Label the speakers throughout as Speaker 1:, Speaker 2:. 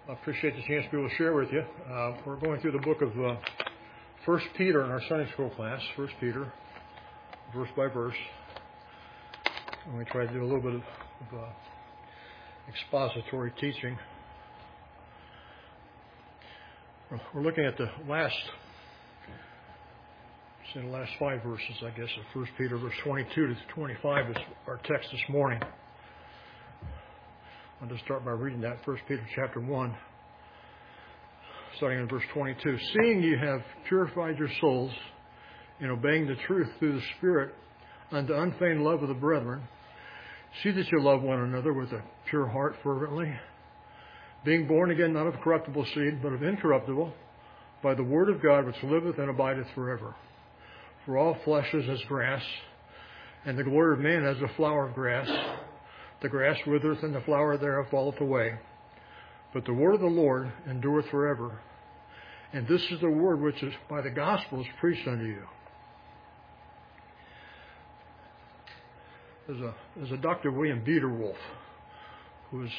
Speaker 1: I appreciate the chance to be able to share with you. We're going through the book of 1 Peter in our Sunday school class, 1 Peter, verse by verse. And we try to do a little bit of expository teaching. We're looking at the last 5 verses, I guess, of 1 Peter, verse 22 to 25 is our text this morning. I'll just start by reading that, 1 Peter chapter 1, starting in verse 22. Seeing you have purified your souls in obeying the truth through the Spirit unto unfeigned love of the brethren, see that you love one another with a pure heart fervently, being born again not of corruptible seed, but of incorruptible, by the word of God which liveth and abideth forever. For all flesh is as grass, and the glory of man as the flower of grass. The grass withereth, and the flower thereof falleth away. But the word of the Lord endureth forever. And this is the word which is by the gospel is preached unto you. There's a Dr. William Biederwolf, who was,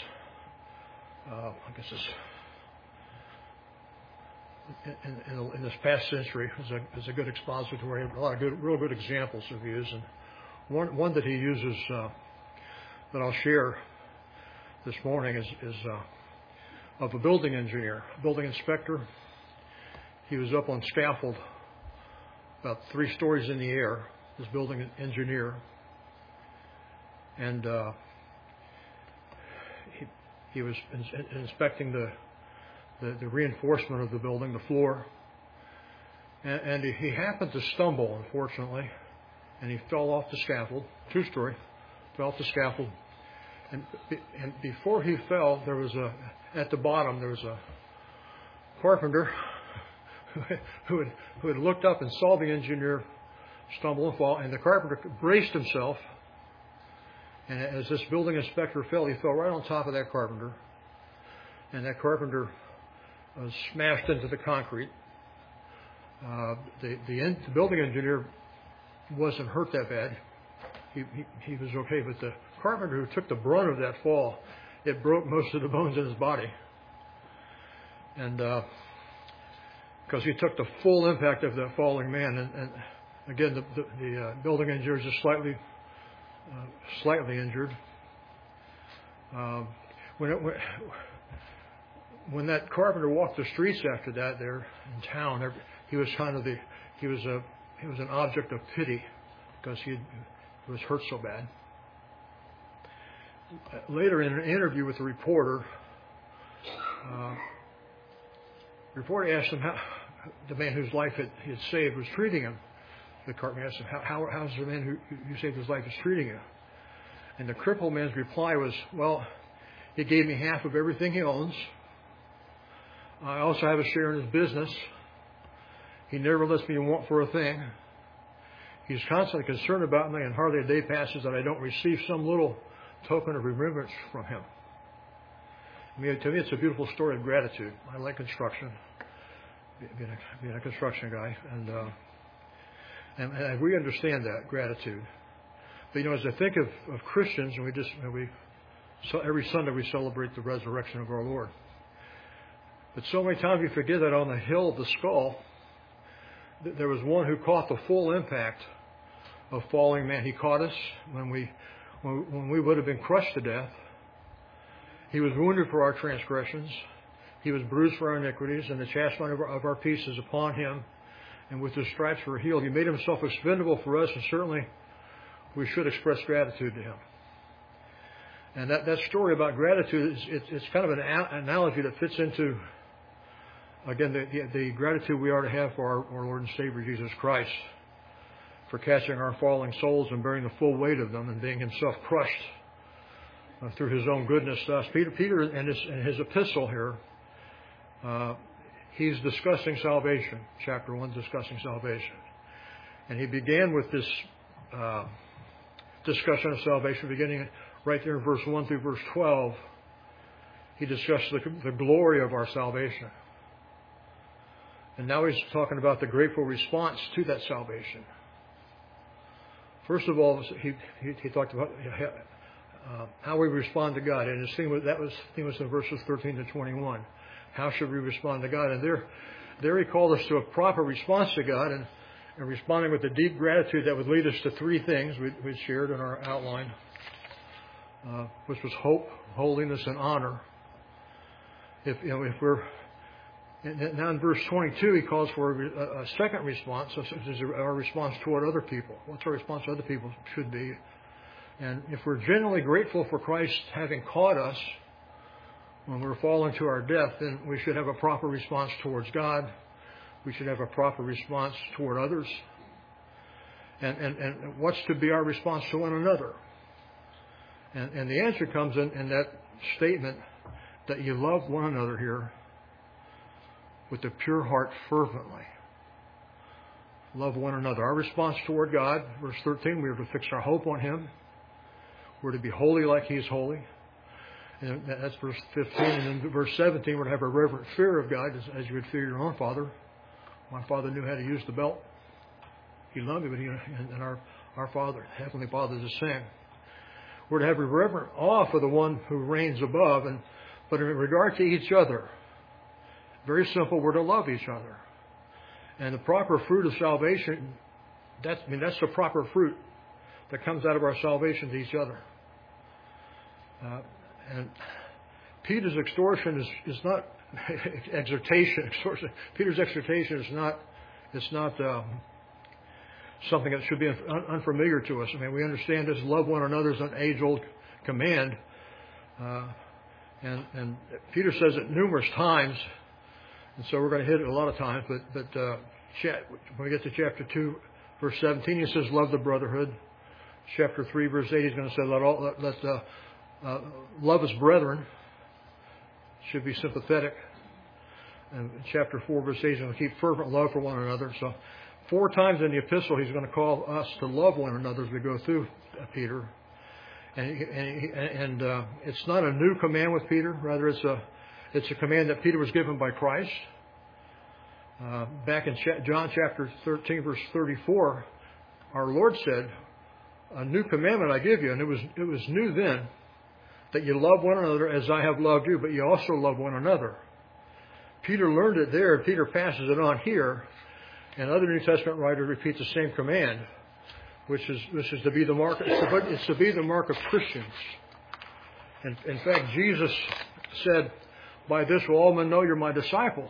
Speaker 1: in this past century, is a good expository, a lot of real good examples of use. And one that he uses that I'll share this morning is of a building engineer, a building inspector. He was up on scaffold about 3 stories in the air, this building engineer. And he was inspecting the reinforcement of the building, the floor. And he happened to stumble, unfortunately, and he fell off the scaffold, 2-story, fell off the scaffold. And before he fell, at the bottom, there was a carpenter who had looked up and saw the engineer stumble and fall, and the carpenter braced himself. And as this building inspector fell, he fell right on top of that carpenter. And that carpenter was smashed into the concrete. The building engineer wasn't hurt that bad. He was okay, but the carpenter who took the brunt of that fall, it broke most of the bones in his body. And because he took the full impact of that falling man. And again, the building engineer is just slightly injured. When that carpenter walked the streets after that there in town, he was an object of pity because he was hurt so bad. Later, in an interview with the reporter asked him how the man whose life he had saved was treating him. The carpenter asked him, how's the man who you saved his life is treating you? And the crippled man's reply was, well, he gave me half of everything he owns. I also have a share in his business. He never lets me want for a thing. He's constantly concerned about me, and hardly a day passes that I don't receive some little token of remembrance from him. To me, it's a beautiful story of gratitude. I like construction, being a construction guy, and we understand that gratitude. But as I think of Christians, and so every Sunday we celebrate the resurrection of our Lord. But so many times we forget that on the hill of the skull, there was one who caught the full impact of falling man. He caught us when we would have been crushed to death. He was wounded for our transgressions. He was bruised for our iniquities, and the chastisement of our peace is upon him. And with his stripes we're healed. He made himself expendable for us, and certainly we should express gratitude to him. And that story about gratitude, it's kind of an analogy that fits into, again, the gratitude we are to have for our Lord and Savior Jesus Christ, for catching our falling souls and bearing the full weight of them and being himself crushed through his own goodness to us. Peter in his epistle here, he's discussing salvation, chapter 1, discussing salvation. And he began with this discussion of salvation, beginning right there in verse 1 through verse 12. He discussed the glory of our salvation. And now he's talking about the grateful response to that salvation. First of all, he talked about how we respond to God. And that was in verses 13 to 21. How should we respond to God? And there he called us to a proper response to God, and responding with a deep gratitude that would lead us to three things we shared in our outline, which was hope, holiness, and honor. If we're now in verse 22, he calls for a second response, such as our response toward other people. What's our response to other people should be? And if we're genuinely grateful for Christ having caught us when we're falling to our death, then we should have a proper response towards God. We should have a proper response toward others. And what's to be our response to one another? And the answer comes in that statement that you love one another here with a pure heart fervently. Love one another. Our response toward God, verse 13, we are to fix our hope on Him. We're to be holy like He is holy. And that's verse 15. And then verse 17, we're to have a reverent fear of God as you would fear your own Father. My Father knew how to use the belt. He loved me, and our Father, Heavenly Father, is the same. We're to have a reverent awe for the one who reigns above, but in regard to each other, very simple, we're to love each other. And the proper fruit of salvation, that's the proper fruit that comes out of our salvation to each other. And Peter's exhortation is not exhortation. Peter's exhortation is not something that should be unfamiliar to us. I mean, we understand this: love one another is an age-old command, and Peter says it numerous times, and so we're going to hit it a lot of times. But when we get to chapter 2, verse 17, he says, "Love the brotherhood." Chapter 3, verse 8, he's going to say, "Let love as brethren." Should be sympathetic. And chapter 4, verse 8, he's going to keep fervent love for one another. So 4 times in the epistle, he's going to call us to love one another as we go through Peter. And it's not a new command with Peter. Rather, it's a command that Peter was given by Christ. Back in John chapter 13, verse 34, our Lord said, "A new commandment I give you," and it was new then, "that you love one another as I have loved you, but you also love one another." Peter learned it there, and Peter passes it on here. And other New Testament writers repeat the same command, which is to be the mark. It's to be the mark of Christians. And in fact, Jesus said, "By this will all men know you're my disciples."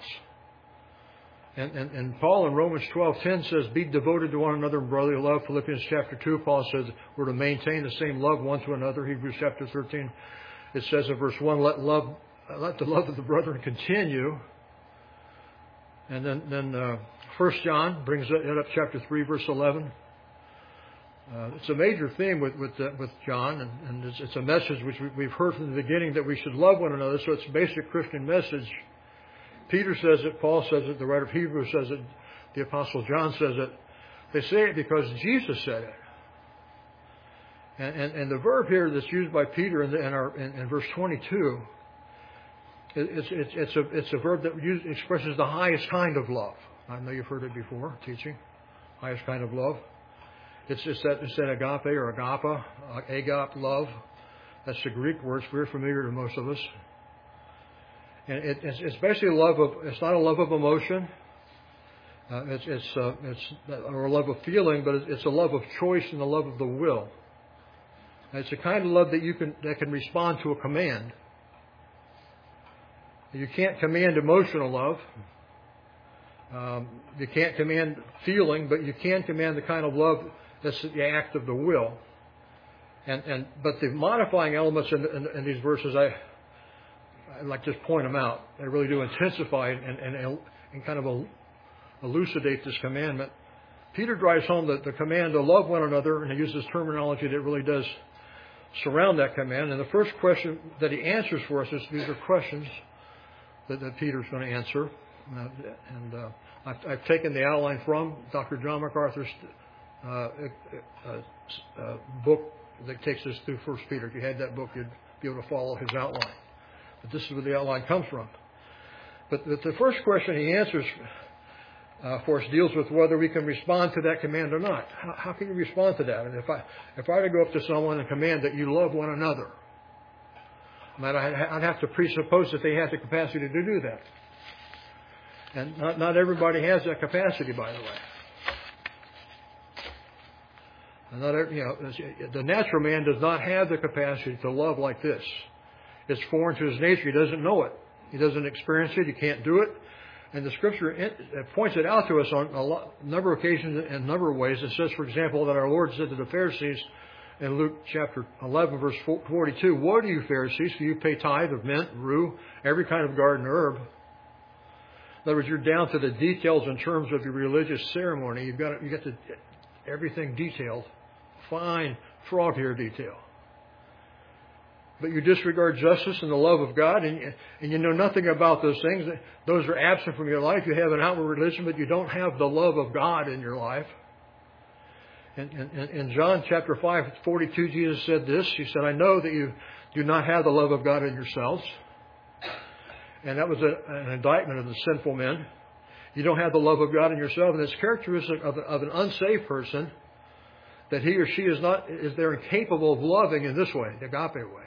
Speaker 1: And Paul in Romans 12:10 says, "Be devoted to one another in brotherly love." Philippians chapter 2, Paul says we're to maintain the same love one to another. Hebrews chapter 13, it says in verse 1, let the love of the brethren continue. And then 1 John brings it up, chapter 3, verse 11. It's a major theme with John, and it's a message which we've heard from the beginning that we should love one another. So it's a basic Christian message. Peter says it, Paul says it, the writer of Hebrews says it, the Apostle John says it. They say it because Jesus said it. And the verb here that's used by Peter in verse 22, it's a verb that expresses the highest kind of love. I know you've heard it before, teaching. Highest kind of love. It's that agape or agape love. That's the Greek word. It's very familiar to most of us. And it's basically it's not a love of emotion. It's or a love of feeling, but it's a love of choice and a love of the will. And it's a kind of love that can respond to a command. You can't command emotional love. You can't command feeling, but you can command the kind of love that's the act of the will. But the modifying elements in these verses, I'd like to just point them out. They really do intensify and kind of elucidate this commandment. Peter drives home the command to love one another, and he uses terminology that really does surround that command. And the first question that he answers for us is, these are questions that Peter's going to answer. I've taken the outline from Dr. John MacArthur's book that takes us through 1 Peter. If you had that book, you'd be able to follow his outline. But this is where the outline comes from. But the first question he answers for us deals with whether we can respond to that command or not. How can you respond to that? And if I were to go up to someone and command that you love one another, I'd have to presuppose that they have the capacity to do that. And not everybody has that capacity, by the way. And the natural man does not have the capacity to love like this. It's foreign to his nature. He doesn't know it. He doesn't experience it. He can't do it. And the Scripture points it out to us on a number of occasions in a number of ways. It says, for example, that our Lord said to the Pharisees in Luke chapter 11, verse 42, "Woe to you, Pharisees, for you pay tithe of mint, rue, every kind of garden herb." In other words, you're down to the details in terms of your religious ceremony. You got everything detailed, fine frog hair detail. But you disregard justice and the love of God, and you know nothing about those things. Those are absent from your life. You have an outward religion, but you don't have the love of God in your life. In John chapter 5:42, Jesus said this. He said, "I know that you do not have the love of God in yourselves." And that was an indictment of the sinful men. You don't have the love of God in yourself, and it's characteristic of an unsaved person that he or she they're incapable of loving in this way, the agape way.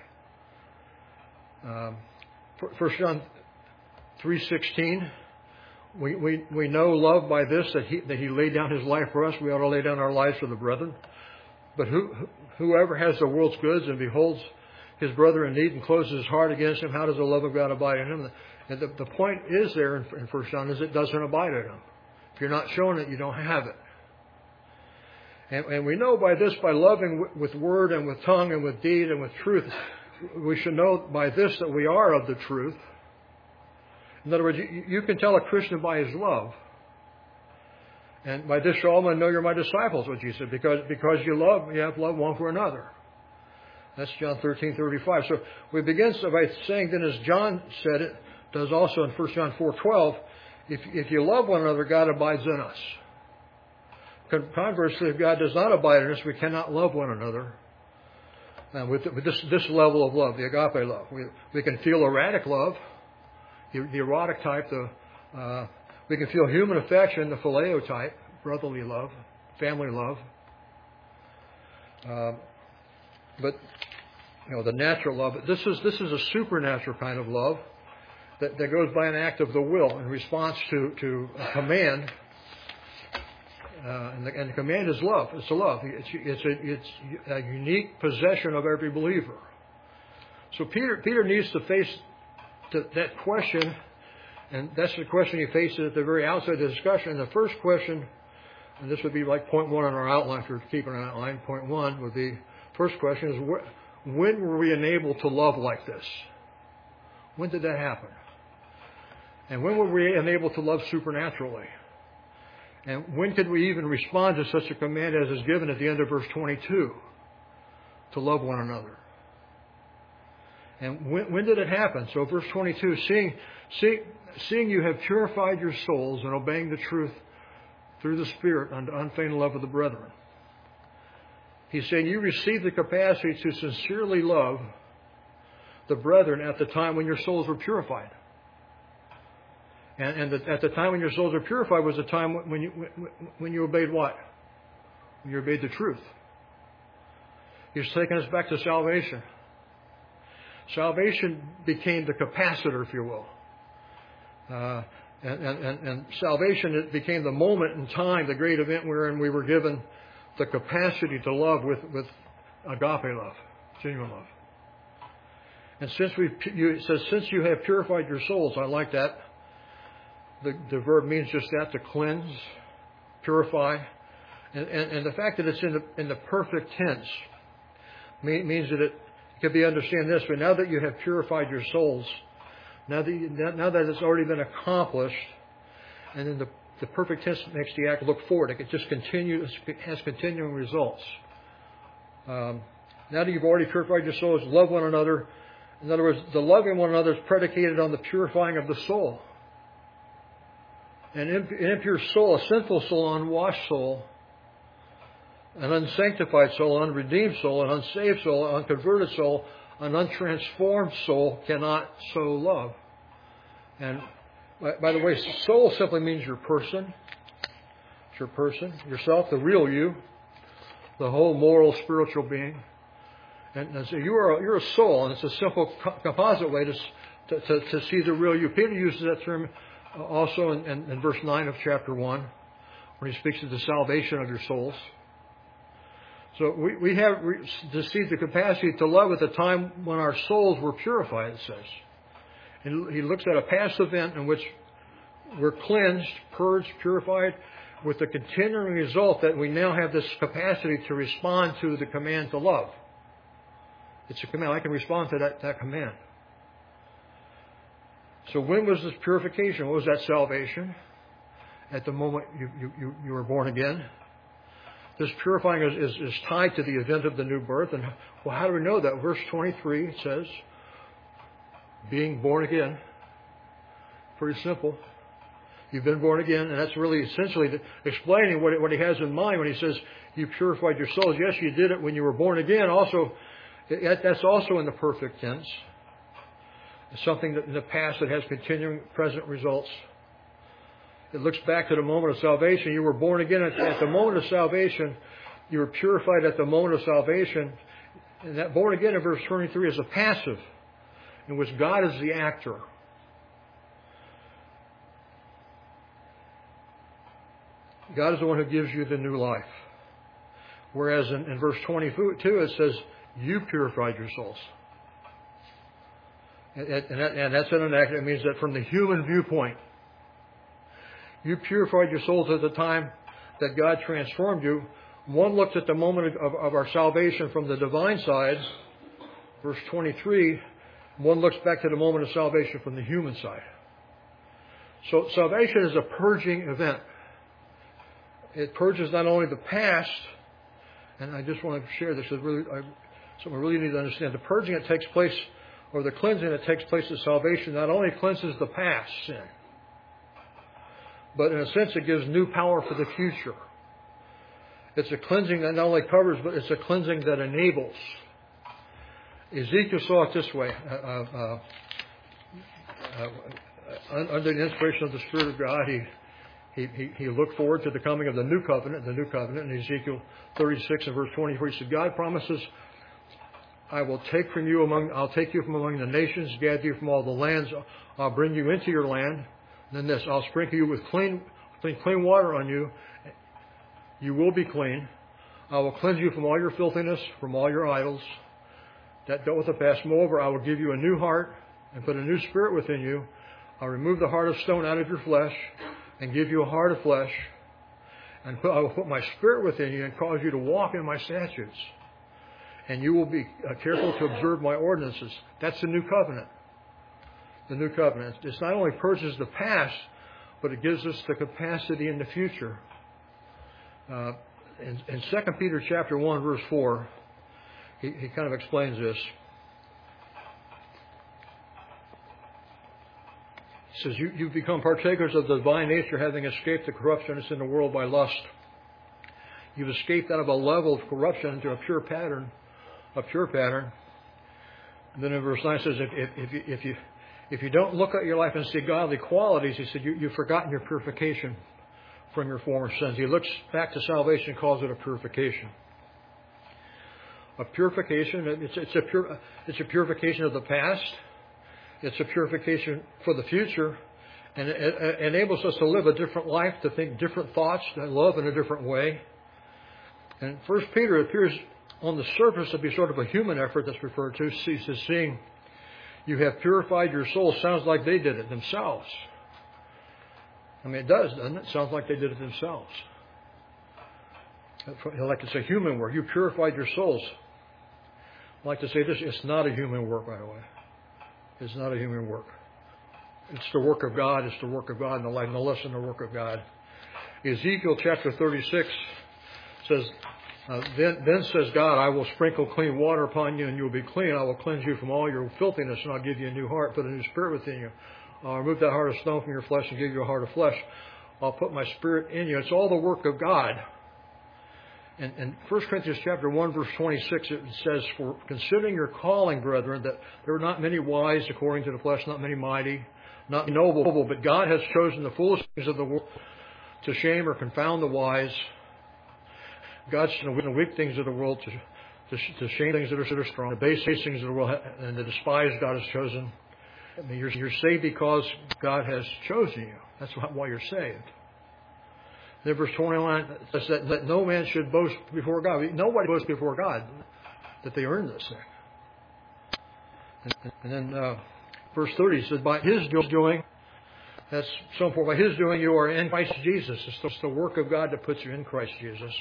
Speaker 1: 1 John 3:16, we know love by this, that he laid down his life for us. We ought to lay down our lives for the brethren. But whoever has the world's goods and beholds his brother in need and closes his heart against him, how does the love of God abide in him? And the point is there in 1 John is it doesn't abide in him. If you're not showing it, you don't have it. And we know by this, by loving with word and with tongue and with deed and with truth, we should know by this that we are of the truth. In other words, you can tell a Christian by his love. And by this shall all men know you're my disciples, what Jesus said, because you have love one for another. That's John 13:35. So we begin by saying then, as John said it, does also in 1 John 4:12, if you love one another, God abides in us. Conversely, if God does not abide in us, we cannot love one another. And with this level of love, the agape love, we can feel erratic love, the erotic type. We can feel human affection, the phileo type, brotherly love, family love. But the natural love. This is a supernatural kind of love that goes by an act of the will in response to a command. And the command is love. It's a love. It's a unique possession of every believer. So Peter needs to face that question, and that's the question he faces at the very outset of the discussion. And the first question, and this would be like point one on our outline, if you're keeping an outline, point one would be, first question is, when were we enabled to love like this? When did that happen? And when were we enabled to love supernaturally? And when could we even respond to such a command as is given at the end of verse 22? To love one another. And when did it happen? So verse 22, seeing you have purified your souls and obeying the truth through the Spirit unto unfeigned love of the brethren. He's saying you received the capacity to sincerely love the brethren at the time when your souls were purified. And at the time when your souls were purified was the time when you obeyed what? When you obeyed the truth. He's taking us back to salvation. Salvation became the capacitor, if you will. And salvation, it became the moment in time, the great event wherein we were given the capacity to love with agape love, genuine love. And since you have purified your souls, I like that. The verb means just that, to cleanse, purify. And the fact that it's in the perfect tense means that it can be understood this way. Now that you have purified your souls, now that it's already been accomplished, and then the perfect tense makes the act look forward. It just has continuing results. Now that you've already purified your souls, love one another. In other words, the loving one another is predicated on the purifying of the soul. An impure soul, a sinful soul, an unwashed soul, an unsanctified soul, an unredeemed soul, an unsaved soul, an unconverted soul, an untransformed soul cannot so love. And by the way, soul simply means your person, your person, yourself, the real you, the whole moral, spiritual being. And so you're a soul, and it's a simple composite way to see the real you. Peter uses that term also in verse 9 of chapter 1, when he speaks of the salvation of your souls. So we have received the capacity to love at the time when our souls were purified, it says. And he looks at a past event in which we're cleansed, purged, purified, with the continuing result that we now have this capacity to respond to the command to love. It's a command. I can respond to that command. So when was this purification? What was that salvation? At the moment you were born again. This purifying is tied to the event of the new birth. And well, how do we know that? Verse 23 says, being born again. Pretty simple. You've been born again, and that's really essentially explaining what he has in mind when he says you purified your souls. Yes, you did it when you were born again. Also, that's also in the perfect tense. It's something that in the past that has continuing present results. It looks back to the moment of salvation. You were born again at the moment of salvation. You were purified at the moment of salvation. And that born again in verse 23 is a passive in which God is the actor. God is the one who gives you the new life. Whereas in verse 22 it says, you purified your souls. And that's an act. It means that from the human viewpoint, you purified your souls at the time that God transformed you. One looks at the moment of our salvation from the divine side, verse 23. One looks back to the moment of salvation from the human side. So salvation is a purging event. It purges not only the past, and I just want to share this, something we really need to understand. The purging that takes place, or the cleansing that takes place at salvation, not only cleanses the past sin, but in a sense it gives new power for the future. It's a cleansing that not only covers, but it's a cleansing that enables. Ezekiel saw it this way. Under the inspiration of the Spirit of God, he looked forward to the coming of the new covenant, in Ezekiel 36 and verse 24. He said, God promises, I'll take you from among the nations, gather you from all the lands, I'll bring you into your land. And then this, I'll sprinkle you with clean water on you. You will be clean. I will cleanse you from all your filthiness, from all your idols. That dealt with the past. Moreover, I will give you a new heart and put a new spirit within you. I'll remove the heart of stone out of your flesh and give you a heart of flesh. And I will put my spirit within you and cause you to walk in my statutes. And you will be careful to observe my ordinances. That's the new covenant. The new covenant. It not only purges the past, but it gives us the capacity in the future. In 2 Peter chapter 1, verse 4, he kind of explains this. He says, you've become partakers of the divine nature, having escaped the corruption that's in the world by lust. You've escaped out of a level of corruption into a pure pattern. And then in verse 9 it says, if you don't look at your life and see godly qualities, he said, you've forgotten your purification from your former sins. He looks back to salvation and calls it a purification. A purification, it's a purification of the past. It's a purification for the future. And it enables us to live a different life, to think different thoughts, to love in a different way. And 1 Peter appears on the surface to be sort of a human effort that's referred to. He says, seeing you have purified your soul, sounds like they did it themselves. I mean, it does, doesn't it? It sounds like they did it themselves. Like it's a human work. You purified your souls. I like to say this, it's not a human work, by the way. It's not a human work. It's the work of God. It's the work of God in the life, no less than the work of God. Ezekiel chapter 36 says, then says God, I will sprinkle clean water upon you and you will be clean. I will cleanse you from all your filthiness and I'll give you a new heart, put a new spirit within you. I'll remove that heart of stone from your flesh and give you a heart of flesh. I'll put my spirit in you. It's all the work of God. And in 1 Corinthians chapter 1, verse 26, it says, for considering your calling, brethren, that there are not many wise according to the flesh, not many mighty, not noble, but God has chosen the foolish things of the world to shame or confound the wise. God's chosen the weak things of the world to shame things that are strong, the base things of the world, and the despised God has chosen. I mean, you're saved because God has chosen you. That's why you're saved. Then verse 21 says that no man should boast before God. Nobody boasts before God that they earned this thing. And then verse 30 says, by His doing, that's so important. By His doing, you are in Christ Jesus. It's the work of God that puts you in Christ Jesus,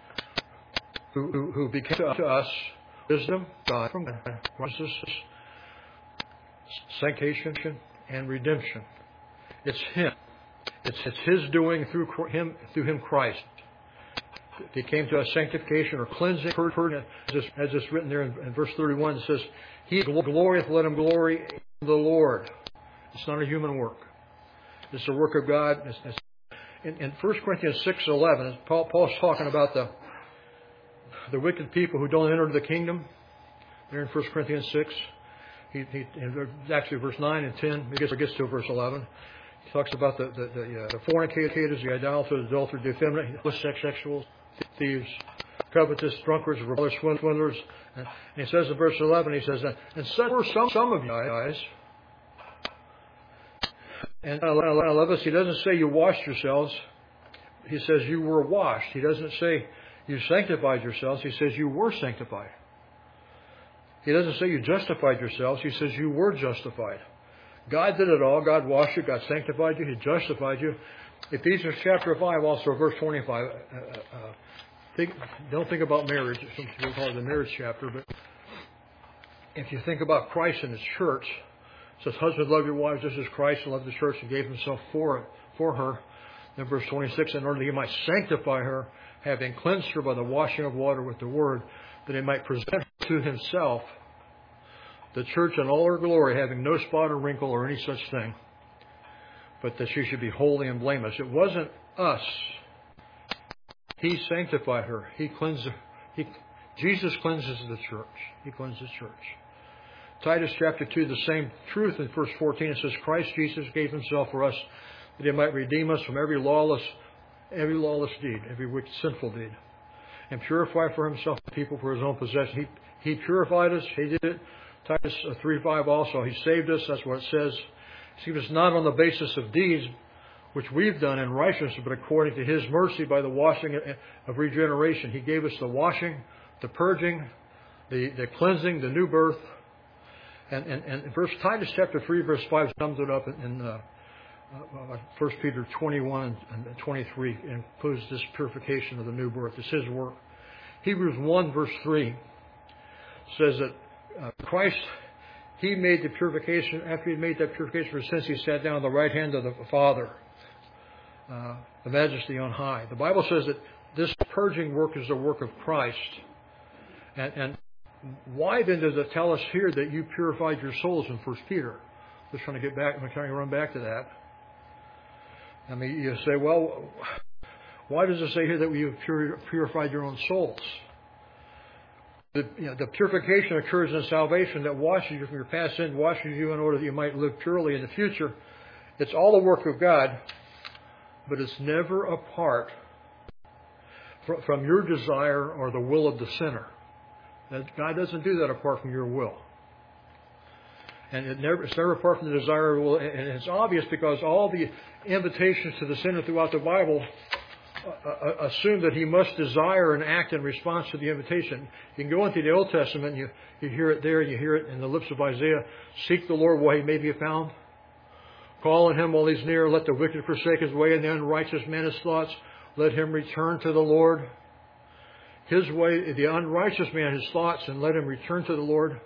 Speaker 1: who became to us wisdom, God, from God, righteousness, sanctification, and redemption. It's Him. It's His doing through Him, Christ. He came to us sanctification or cleansing, as it's written there in verse 31. It says, He glorieth, let him glory in the Lord. It's not a human work. It's the work of God. In 1 Corinthians 6:11, Paul's talking about the wicked people who don't enter the kingdom. There in 1 Corinthians 6. Actually, verse 9 and 10. It gets to verse 11. He talks about the fornicators, the idolaters, the adulterers, the effeminate, the sexuals, thieves, covetous, drunkards, revelers, swindlers. And he says in verse 11, he says, and such were some of you guys. And I love this. He doesn't say you washed yourselves. He says you were washed. He doesn't say you sanctified yourselves. He says you were sanctified. He doesn't say you justified yourselves. He says you were justified. God did it all. God washed you. God sanctified you. He justified you. Ephesians chapter 5, also verse 25. Don't think about marriage. Some people call it the marriage chapter. But if you think about Christ and His church, it says, husbands, love your wives just as Christ loved the church and gave Himself for her. Then verse 26, in order that He might sanctify her, having cleansed her by the washing of water with the word, that He might present her to Himself, the church in all her glory, having no spot or wrinkle or any such thing, but that she should be holy and blameless. It wasn't us. He sanctified her. He cleansed her. Jesus cleanses the church. He cleanses the church. Titus chapter 2, the same truth in verse 14. It says, Christ Jesus gave Himself for us that He might redeem us from every lawless deed, every wicked, sinful deed, and purify for Himself the people for His own possession. He purified us. He did it. Titus 3:5 also. He saved us. That's what it says. He saved us not on the basis of deeds which we've done in righteousness, but according to His mercy by the washing of regeneration. He gave us the washing, the purging, the cleansing, the new birth. And Titus chapter 3 verse 5 sums it up in 1 Peter 21 and 23. It includes this purification of the new birth. It's His work. Hebrews 1 verse 3 says that Christ, He made the purification. After He made that purification for sins, He sat down on the right hand of the Father, the Majesty on high. The Bible says that this purging work is the work of Christ. And why then does it tell us here that you purified your souls in 1 Peter? Just trying to get back. I'm trying to run back to that. I mean, you say, well, why does it say here that you purified your own souls? The purification occurs in salvation that washes you from your past sin, washes you in order that you might live purely in the future. It's all the work of God, but it's never apart from your desire or the will of the sinner. God doesn't do that apart from your will. And it's never apart from the desire of the will. And it's obvious because all the invitations to the sinner throughout the Bible assume that he must desire and act in response to the invitation. You can go into the Old Testament, and you hear it there, and you hear it in the lips of Isaiah. Seek the Lord while He may be found. Call on Him while He's near. Let the wicked forsake his way, and the unrighteous man his thoughts. Let him return to the Lord. His way, the unrighteous man his thoughts, and let him return to the Lord.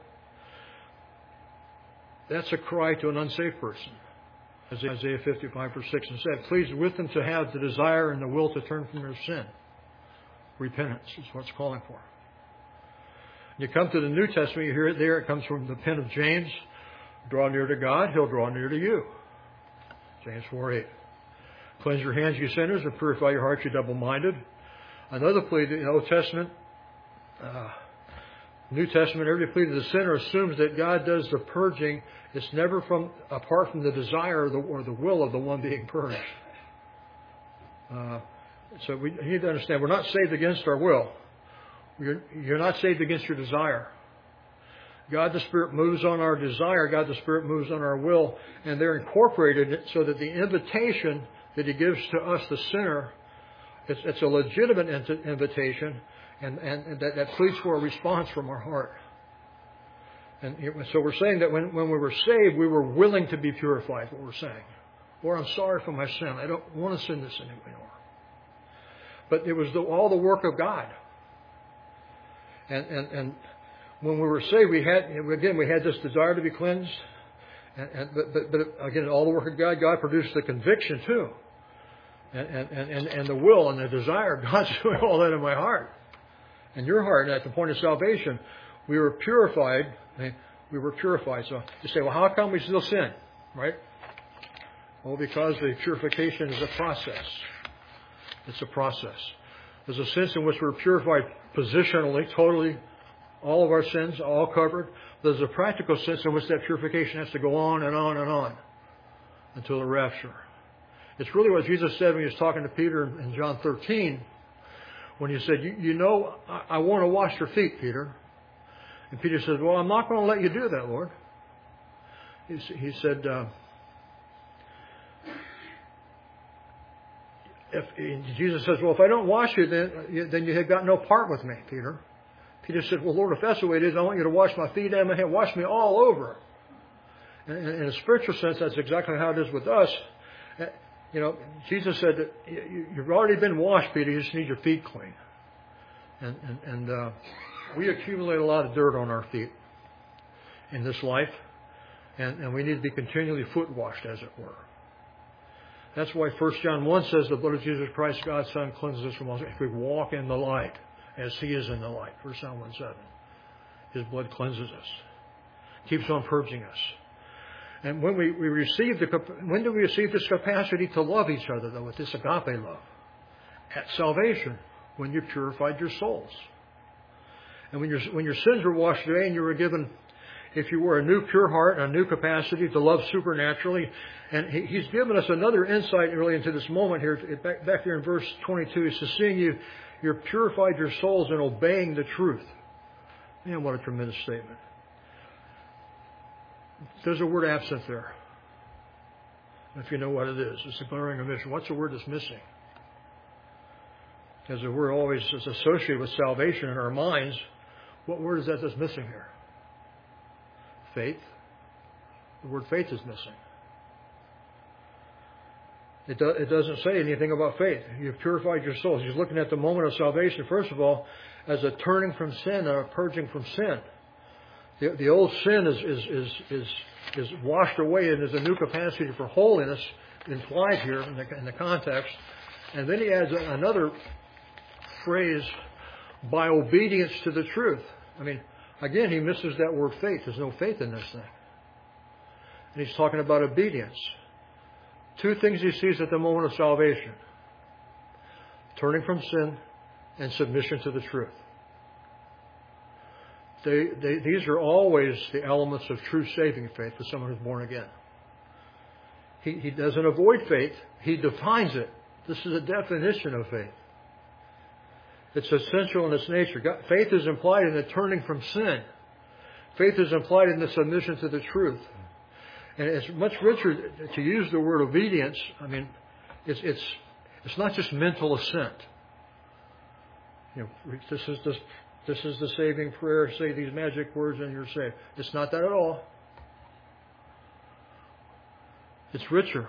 Speaker 1: That's a cry to an unsaved person. Isaiah 55 verse 6 and 7. Pleased with them to have the desire and the will to turn from their sin. Repentance is what it's calling for. You come to the New Testament, you hear it there. It comes from the pen of James. Draw near to God, He'll draw near to you. James 4:8. Cleanse your hands, you sinners, and purify your hearts, you double-minded. Another plea in the Old Testament, New Testament, every plea to the sinner assumes that God does the purging. It's never apart from the desire or the will of the one being purged. So we need to understand we're not saved against our will. You're not saved against your desire. God the Spirit moves on our desire. God the Spirit moves on our will. And they're incorporated so that the invitation that He gives to us, the sinner, it's a legitimate invitation. And that pleads for a response from our heart. And so we're saying that when we were saved, we were willing to be purified, what we're saying. Or I'm sorry for my sin. I don't want to sin this anymore. But it was all the work of God. And when we were saved, we had this desire to be cleansed. But again, all the work of God, God produced the conviction too. And the will and the desire. God's doing all that in my heart. In your heart, and at the point of salvation, we were purified. We were purified. So you say, well, how come we still sin? Right? Well, because the purification is a process. It's a process. There's a sense in which we're purified positionally, totally, all of our sins, all covered. There's a practical sense in which that purification has to go on and on and on until the rapture. It's really what Jesus said when He was talking to Peter in John 13, when He said, you know, I want to wash your feet, Peter. And Peter said, well, I'm not going to let you do that, Lord. He said, Jesus says, well, if I don't wash you, then you have got no part with me, Peter. Peter said, well, Lord, if that's the way it is, I want you to wash my feet and my hand, wash me all over. And in a spiritual sense, that's exactly how it is with us. You know, Jesus said that you've already been washed, Peter. You just need your feet clean. And we accumulate a lot of dirt on our feet in this life, and we need to be continually foot washed, as it were. That's why 1 John 1 says the blood of Jesus Christ, God's Son, cleanses us from all sin. If we walk in the light, as He is in the light, 1 John 1:7, His blood cleanses us, keeps on purging us. And when we receive when do we receive this capacity to love each other, though, with this agape love? At salvation, when you purified your souls. And when your sins were washed away and you were given, if you were, a new pure heart, a new capacity to love supernaturally. And He's given us another insight really into this moment here. Back here in verse 22, He says, seeing you're purified your souls in obeying the truth. Man, what a tremendous statement. There's a word absent there. If you know what it is, it's a glaring omission. What's the word that's missing? As the word always is associated with salvation in our minds, what word is that that's missing here? Faith. The word faith is missing. It doesn't say anything about faith. You've purified your souls. He's looking at the moment of salvation, first of all, as a turning from sin and a purging from sin. The old sin is washed away and there's a new capacity for holiness implied here in the context. And then he adds another phrase, by obedience to the truth. I mean, again, he misses that word faith. There's no faith in this thing. And he's talking about obedience. Two things he sees at the moment of salvation: turning from sin and submission to the truth. These are always the elements of true saving faith for someone who's born again. He doesn't avoid faith. He defines it. This is a definition of faith. It's essential in its nature. Faith is implied in the turning from sin. Faith is implied in the submission to the truth. And it's much richer to use the word obedience. I mean, it's not just mental assent. You know, this is the saving prayer. Say these magic words and you're saved. It's not that at all. It's richer.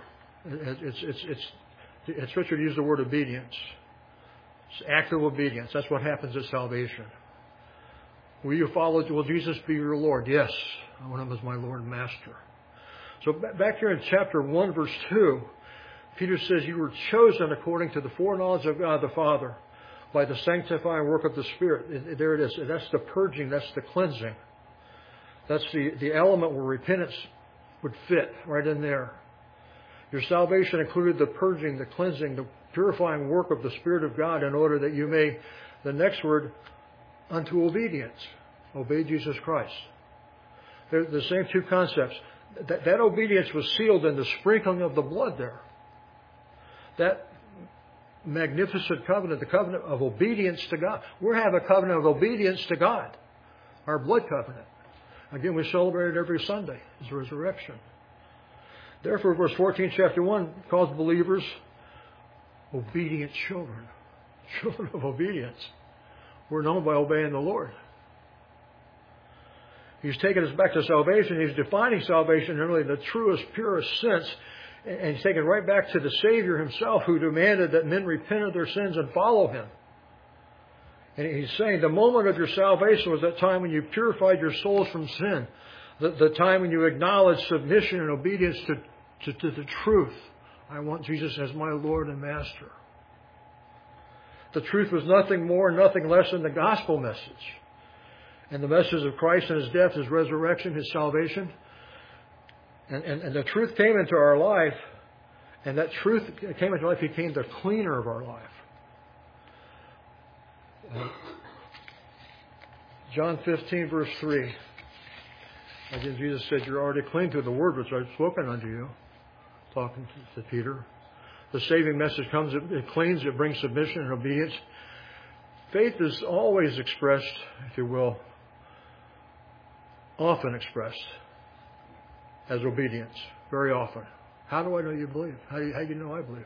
Speaker 1: It's richer to use the word obedience. It's active obedience. That's what happens at salvation. Will you follow? Will Jesus be your Lord? Yes. I want Him as my Lord and Master. So back here in chapter 1, verse 2, Peter says, you were chosen according to the foreknowledge of God the Father by the sanctifying work of the Spirit. There it is. That's the purging. That's the cleansing. That's the element where repentance would fit right in there. Your salvation included the purging, the cleansing, the purifying work of the Spirit of God in order that you may, the next word, unto obedience. Obey Jesus Christ. They're the same two concepts. That obedience was sealed in the sprinkling of the blood there. That magnificent covenant, the covenant of obedience to God. We have a covenant of obedience to God, our blood covenant. Again, we celebrate it every Sunday, His resurrection. Therefore, verse 14, chapter 1, calls believers obedient children. Children of obedience. We're known by obeying the Lord. He's taken us back to salvation. He's defining salvation in really the truest, purest sense. And He's taken right back to the Savior Himself, who demanded that men repent of their sins and follow Him. And He's saying the moment of your salvation was that time when you purified your souls from sin. The time when you acknowledged submission and obedience to the truth. I want Jesus as my Lord and Master. The truth was nothing more, nothing less than the gospel message. And the message of Christ and His death, His resurrection, His salvation. And the truth came into our life. And that truth came into life, became the cleaner of our life. John 15, verse 3. Again, Jesus said, you're already clean through the word which I've spoken unto you. Talking to Peter. The saving message comes, it cleans, it brings submission and obedience. Faith is always expressed, if you will, often expressed as obedience. Very often. How do I know you believe? How do you know I believe?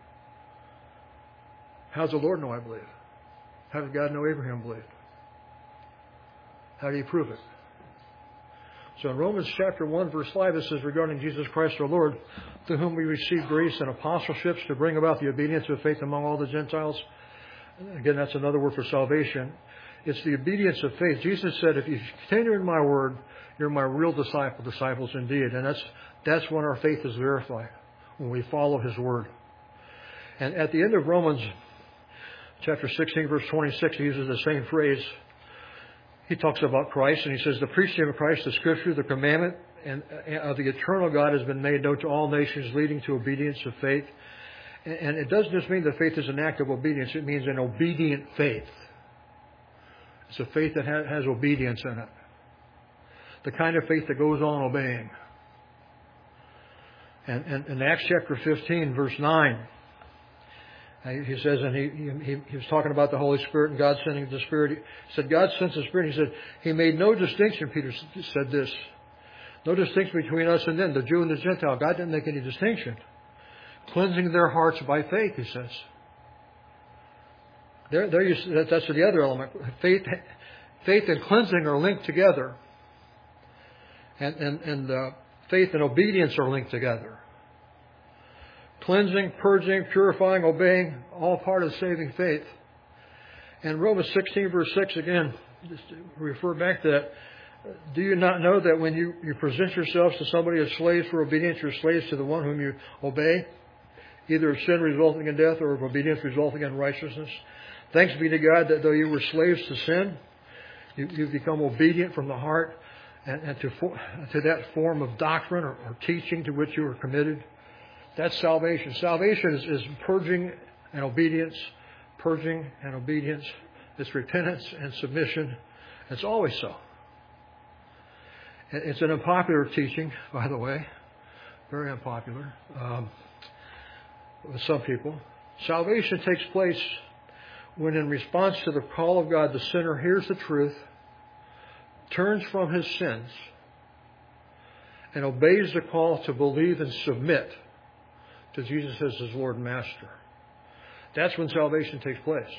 Speaker 1: How does the Lord know I believe? How did God know Abraham believed? How do you prove it? So in Romans chapter 1, verse 5, it says, regarding Jesus Christ our Lord, to whom we receive grace and apostleships to bring about the obedience of faith among all the Gentiles. Again, that's another word for salvation. It's the obedience of faith. Jesus said, if you continue in my word, you're my real disciples indeed. And that's when our faith is verified, when we follow His word. And at the end of Romans chapter 16, verse 26, he uses the same phrase. He talks about Christ, and he says, the preaching of Christ, the Scripture, the commandment of the eternal God has been made known to all nations, leading to obedience of faith. And it doesn't just mean that faith is an act of obedience. It means an obedient faith. It's a faith that has obedience in it. The kind of faith that goes on obeying. And in Acts chapter 15, verse 9, he says, and he was talking about the Holy Spirit and God sending the Spirit. He said, God sends the Spirit. He said, He made no distinction, Peter said this, no distinction between us and them, the Jew and the Gentile. God didn't make any distinction. Cleansing their hearts by faith, he says. That's the other element. Faith and cleansing are linked together. And faith and obedience are linked together. Cleansing, purging, purifying, obeying, all part of saving faith. And Romans 16, verse 6, again, just to refer back to that. Do you not know that when you present yourselves to somebody as slaves for obedience, you're slaves to the one whom you obey? Either of sin resulting in death or of obedience resulting in righteousness. Thanks be to God that though you were slaves to sin, you've become obedient from the heart and to that form of doctrine or teaching to which you were committed. That's salvation. Salvation is purging and obedience. Purging and obedience. It's repentance and submission. It's always so. It's an unpopular teaching, by the way. Very unpopular with some people. Salvation takes place when in response to the call of God, the sinner hears the truth, turns from his sins, and obeys the call to believe and submit to Jesus as his Lord and Master. That's when salvation takes place.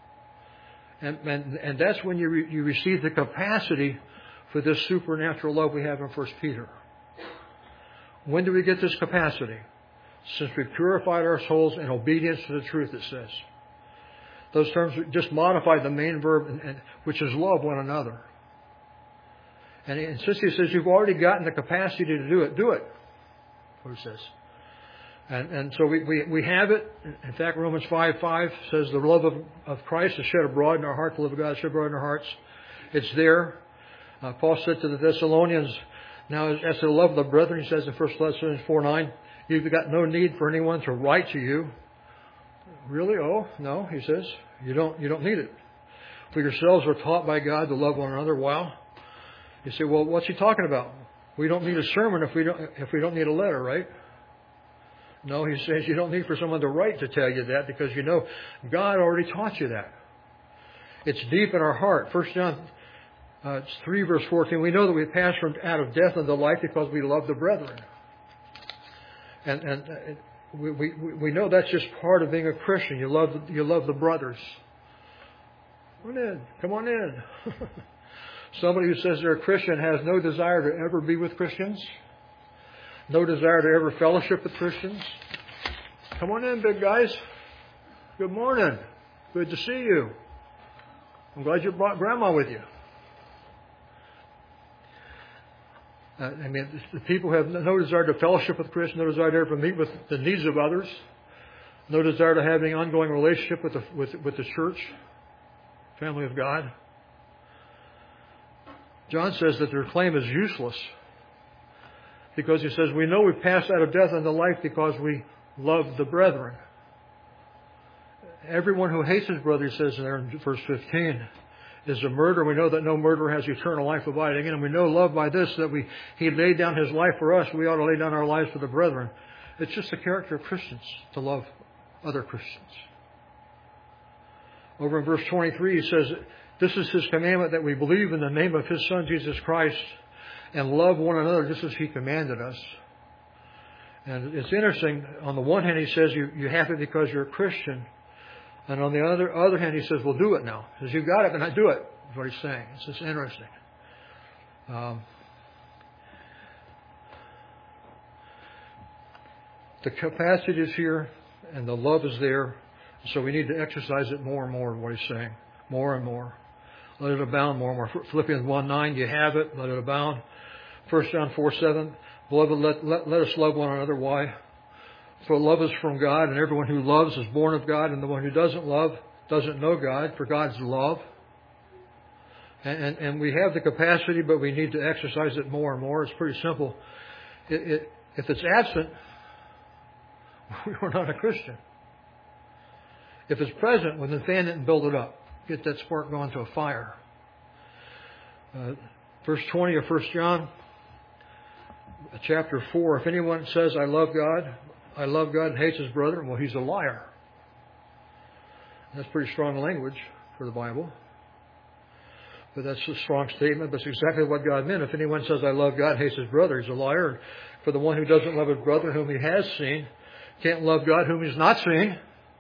Speaker 1: And that's when you receive the capacity for this supernatural love we have in 1 Peter. When do we get this capacity? Since we purified our souls in obedience to the truth, it says. Those terms just modify the main verb, which is love one another. And since he says you've already gotten the capacity to do it, do it. That's what it says. And so we have it. In fact, Romans 5:5 says the love of Christ is shed abroad in our hearts. The love of God is shed abroad in our hearts. It's there. Paul said to the Thessalonians, now as to the love of the brethren, he says in 1 Thessalonians 4:9, you've got no need for anyone to write to you. Really? Oh, no, he says. You don't need it. For yourselves are taught by God to love one another. Wow. You say, well, what's he talking about? We don't need a sermon if we don't need a letter, right? No, he says you don't need for someone to write to tell you that, because you know God already taught you that. It's deep in our heart. 1 John 3 verse 14, we know that we pass from out of death into life because we love the brethren. And we know that's just part of being a Christian. You love the brothers. Come on in. Somebody who says they're a Christian has no desire to ever be with Christians. No desire to ever fellowship with Christians. Come on in, big guys. Good morning. Good to see you. I'm glad you brought Grandma with you. The people have no desire to fellowship with Christians, no desire to ever meet with the needs of others, no desire to have any ongoing relationship with the church, family of God. John says that their claim is useless, because he says, we know we've passed out of death into life because we love the brethren. Everyone who hates his brother, he says there in verse 15, is a murderer. We know that no murderer has eternal life abiding in him. We know love by this, that he laid down his life for us. We ought to lay down our lives for the brethren. It's just the character of Christians to love other Christians. Over in verse 23, he says, this is his commandment, that we believe in the name of his Son, Jesus Christ, and love one another just as he commanded us. And it's interesting. On the one hand, he says you have it because you're a Christian. And on the other hand, he says, well, do it now. He says, you've got it, then I do it. That's what he's saying. It's just interesting. The capacity is here, and the love is there. So we need to exercise it more and more, is what he's saying. More and more. Let it abound more and more. Philippians 1:9, you have it. Let it abound. 1 John 4:7, beloved, let us love one another. Why? For love is from God, and everyone who loves is born of God, and the one who doesn't love doesn't know God, for God's love. And we have the capacity, but we need to exercise it more and more. It's pretty simple. If it's absent, we're not a Christian. If it's present, well, then fan it and build it up. Get that spark going to a fire. Verse 20 of 1 John, chapter 4, if anyone says, I love God and hates his brother, well, he's a liar. That's pretty strong language for the Bible. But that's a strong statement, but it's exactly what God meant. If anyone says, I love God, hates his brother, he's a liar. For the one who doesn't love his brother whom he has seen can't love God whom he's not seen.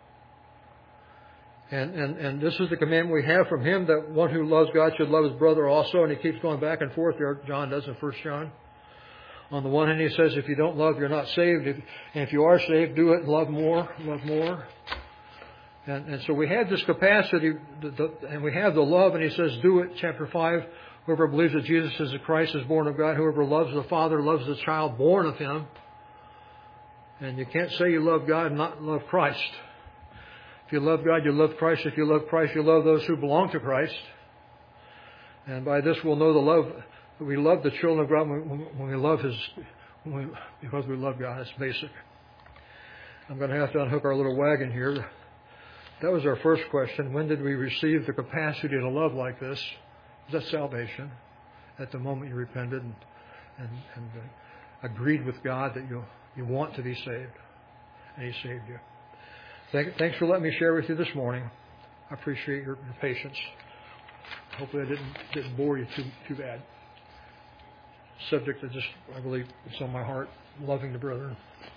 Speaker 1: And this is the commandment we have from him, that one who loves God should love his brother also. And he keeps going back and forth there, John does in 1 John. On the one hand, he says, if you don't love, you're not saved. And if you are saved, do it and love more, love more. And so we have this capacity, and we have the love, and he says, do it. Chapter 5, whoever believes that Jesus is the Christ is born of God. Whoever loves the Father loves the child born of him. And you can't say you love God and not love Christ. If you love God, you love Christ. If you love Christ, you love those who belong to Christ. And by this we'll know the love. We love the children of God when we love because we love God. It's basic. I'm going to have to unhook our little wagon here. That was our first question. When did we receive the capacity to love like this? Was that salvation? At the moment you repented and agreed with God that you want to be saved. And he saved you. Thanks for letting me share with you this morning. I appreciate your patience. Hopefully I didn't bore you too bad. Subject that I believe it's on my heart, loving the brethren.